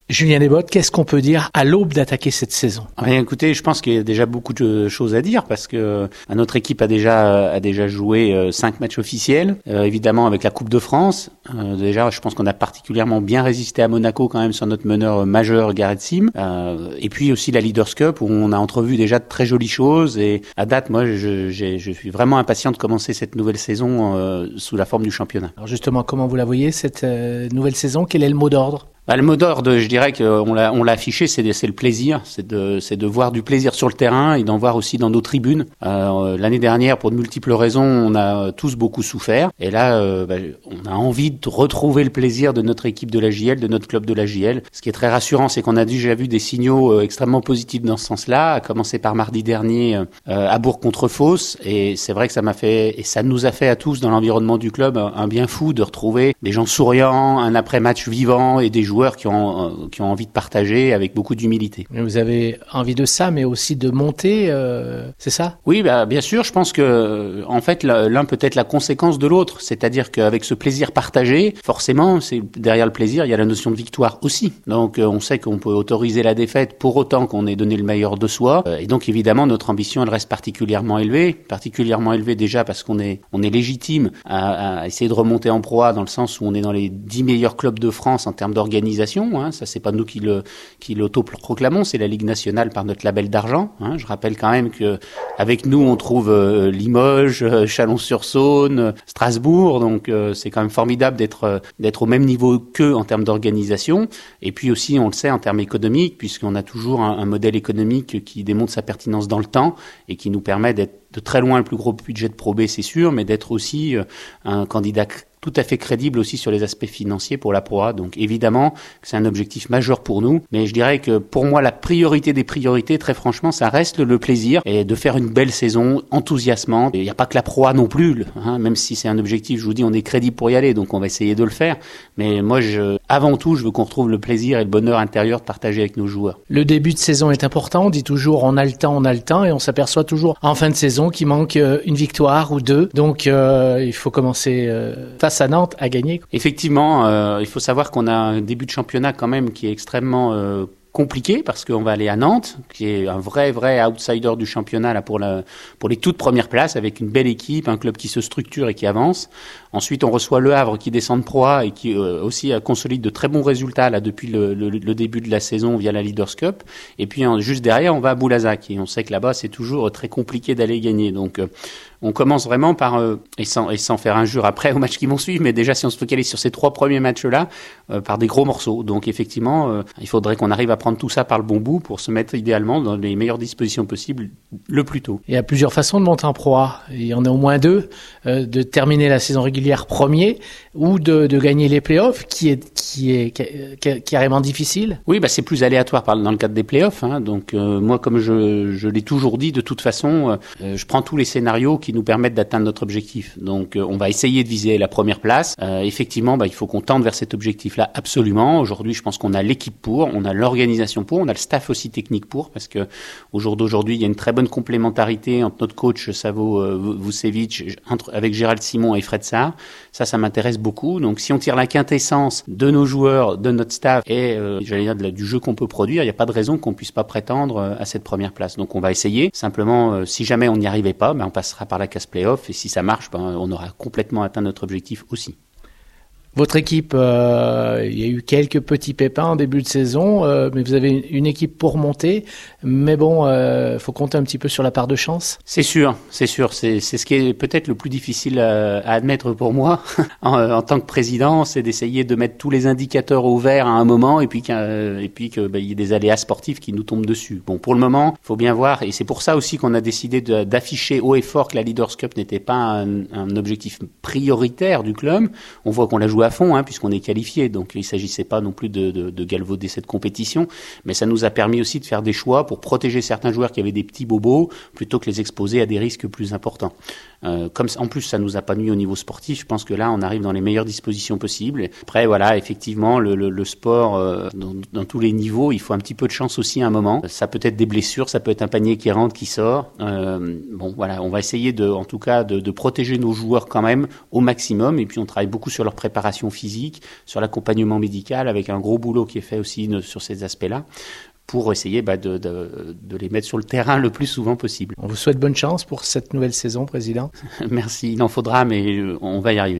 Julien Desbottes, qu'est-ce qu'on peut dire à l'aube d'attaquer cette saison? Écoutez, je pense qu'il y a déjà beaucoup de choses à dire parce que notre équipe a déjà joué 5 matchs officiels, évidemment avec la Coupe de France. Déjà, je pense qu'on a particulièrement bien résisté à Monaco quand même sur notre meneur majeur Gareth Sim. Et puis aussi la Leaders Cup où on a entrevu déjà de très jolies choses. Et à date, moi, je suis vraiment impatient de commencer cette nouvelle saison sous la forme du championnat. Alors justement, comment vous la voyez cette nouvelle saison? Quel est le mot d'ordre? Le mot d'ordre, je dirais qu'on l'a affiché, c'est le plaisir, c'est de voir du plaisir sur le terrain et d'en voir aussi dans nos tribunes. L'année dernière, pour de multiples raisons, on a tous beaucoup souffert. Et là, on a envie de retrouver le plaisir de notre équipe de la JL, de notre club de la JL. Ce qui est très rassurant, c'est qu'on a déjà vu des signaux extrêmement positifs dans ce sens-là, à commencer par mardi dernier à Bourg contre Fos. Et c'est vrai que ça nous a fait à tous dans l'environnement du club un bien fou de retrouver des gens souriants, un après-match vivant et des joueurs qui ont envie de partager avec beaucoup d'humilité. Vous avez envie de ça, mais aussi de monter, c'est ça? Oui, bien sûr. Je pense que en fait, l'un peut être la conséquence de l'autre. C'est-à-dire qu'avec ce plaisir partagé, forcément, c'est derrière le plaisir, il y a la notion de victoire aussi. Donc, on sait qu'on peut autoriser la défaite pour autant qu'on ait donné le meilleur de soi. Et donc, évidemment, notre ambition, elle reste particulièrement élevée déjà parce qu'on est légitime à essayer de remonter en Pro A dans le sens où on est dans les 10 meilleurs clubs de France en termes d'organisation. Ça c'est pas nous qui l'auto-proclamons, c'est la Ligue nationale par notre label d'argent. Je rappelle quand même que avec nous on trouve Limoges, Chalon-sur-Saône, Strasbourg, donc c'est quand même formidable d'être au même niveau qu'eux en termes d'organisation. Et puis aussi on le sait en termes économiques, puisqu'on a toujours un modèle économique qui démontre sa pertinence dans le temps et qui nous permet d'être de très loin le plus gros budget de Pro B, c'est sûr, mais d'être aussi un candidat tout à fait crédible aussi sur les aspects financiers pour la Pro A. Donc évidemment, c'est un objectif majeur pour nous. Mais je dirais que pour moi, la priorité des priorités, très franchement, ça reste le plaisir et de faire une belle saison enthousiasmante. Il n'y a pas que la Pro A non plus, même si c'est un objectif, je vous dis, on est crédible pour y aller, donc on va essayer de le faire. Mais moi, avant tout, je veux qu'on retrouve le plaisir et le bonheur intérieur de partager avec nos joueurs. Le début de saison est important. On dit toujours on a le temps, et on s'aperçoit toujours en fin de saison qu'il manque une victoire ou deux. Donc il faut commencer face à Nantes à gagner. Effectivement, il faut savoir qu'on a un début de championnat quand même qui est extrêmement compliqué parce qu'on va aller à Nantes, qui est un vrai outsider du championnat là pour les toutes premières places, avec une belle équipe, un club qui se structure et qui avance. Ensuite, on reçoit Le Havre qui descend de Pro A et qui aussi consolide de très bons résultats là depuis le début de la saison via la Leaders Cup. Et puis juste derrière, on va à Boulazac et on sait que là-bas c'est toujours très compliqué d'aller gagner. Donc on commence vraiment par et sans faire injure après aux matchs qui vont suivre, mais déjà si on se focalise sur ces 3 premiers matchs-là, par des gros morceaux. Donc effectivement, il faudrait qu'on arrive à prendre tout ça par le bon bout pour se mettre idéalement dans les meilleures dispositions possibles le plus tôt. Il y a plusieurs façons de monter en Pro A. Il y en a au moins 2, de terminer la saison régulière premier ou de gagner les playoffs, qui est carrément difficile. Oui, c'est plus aléatoire dans le cadre des playoffs. Donc moi, comme je l'ai toujours dit, de toute façon, je prends tous les scénarios qui nous permettent d'atteindre notre objectif. Donc on va essayer de viser la première place. Effectivement, il faut qu'on tende vers cet objectif-là absolument. Aujourd'hui, je pense qu'on a l'équipe pour, on a l'organisation pour, on a le staff aussi technique pour, parce que au jour d'aujourd'hui, il y a une très bonne complémentarité entre notre coach Savo Vucevic avec Gérald Simon et Fred Sarr. Ça m'intéresse beaucoup. Donc si on tire la quintessence de nos joueurs, de notre staff et du jeu qu'on peut produire, il n'y a pas de raison qu'on puisse pas prétendre à cette première place. Donc on va essayer. Simplement, si jamais on n'y arrivait pas, on passera par la case play-off et si ça marche, on aura complètement atteint notre objectif aussi. Votre équipe, il y a eu quelques petits pépins en début de saison, mais vous avez une équipe pour monter. Mais bon, faut compter un petit peu sur la part de chance. C'est sûr. C'est ce qui est peut-être le plus difficile à admettre pour moi en tant que président, c'est d'essayer de mettre tous les indicateurs au vert à un moment et puis qu'il y ait des aléas sportifs qui nous tombent dessus. Bon, pour le moment, faut bien voir, et c'est pour ça aussi qu'on a décidé d'afficher haut et fort que la Leaders Cup n'était pas un objectif prioritaire du club. On voit qu'on l'a joué à fond, puisqu'on est qualifié, donc il s'agissait pas non plus de galvauder cette compétition, mais ça nous a permis aussi de faire des choix pour protéger certains joueurs qui avaient des petits bobos, plutôt que les exposer à des risques plus importants. Comme en plus ça nous a pas nuit au niveau sportif, je pense que là on arrive dans les meilleures dispositions possibles. Après voilà, effectivement le sport dans tous les niveaux, il faut un petit peu de chance aussi à un moment. Ça peut être des blessures, ça peut être un panier qui rentre, qui sort. Bon voilà, on va essayer en tout cas de protéger nos joueurs quand même au maximum, et puis on travaille beaucoup sur leur préparation physique, sur l'accompagnement médical, avec un gros boulot qui est fait aussi sur ces aspects-là, pour essayer de les mettre sur le terrain le plus souvent possible. On vous souhaite bonne chance pour cette nouvelle saison, Président. Merci, il en faudra, mais on va y arriver.